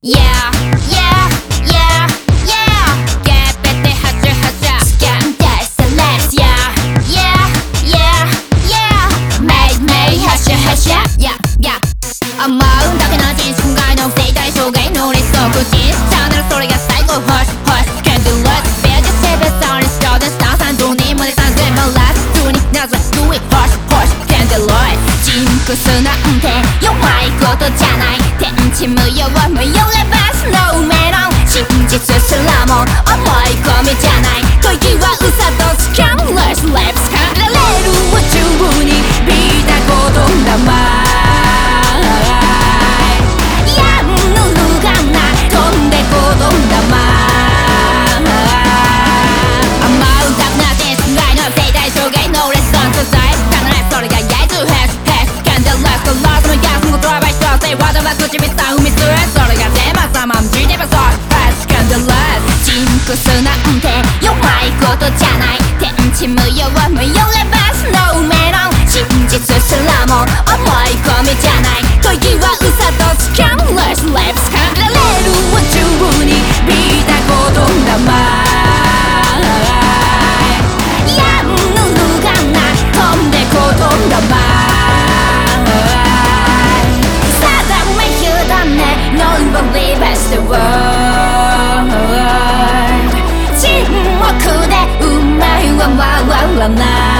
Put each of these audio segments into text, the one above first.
Yeah, yeah, yeah, yeah. Get better, hustle, hustle. Scan that, select. Yeah, yeah, yeah, yeah. Make, hustle, hustle. Yeah, yeah. 思うだけの人生涯の生態障害の理想口チャンネルそれが最高 Hush, hush. Can't do less. Bear the savage on the show. The stars and don't need money. Sounds in my life. Do it, now let's do it. Hush, hush. Can't do less. ジンクスなんて弱いことじゃない天地無用無用レバースノーメロン真実すらも思い込みじゃない時は嘘とスキャンレスレプスかれる宇宙に見たことだまいやんぬるがない飛んでことだま思うたくな人生涯の生態障害のレッスンとさえ必ずそれがやいつヘスLet's go lost my gas, no drive, I trust it. What about the Jimmy Star, who me to it? Sorry, got them, I'm some, I'm G, never saw it. Fast, scandalous. ジンクスなんて弱いことじゃない天地無用無用レバースノーメロン真実すらも思い込みじゃない時は嘘とスキャンレスレプスかれる宇宙に見たことだまいやんぬるがない飛んでことだまNo one believe us the world 沈黙で運命は回らない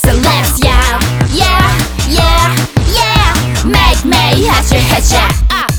Headshot,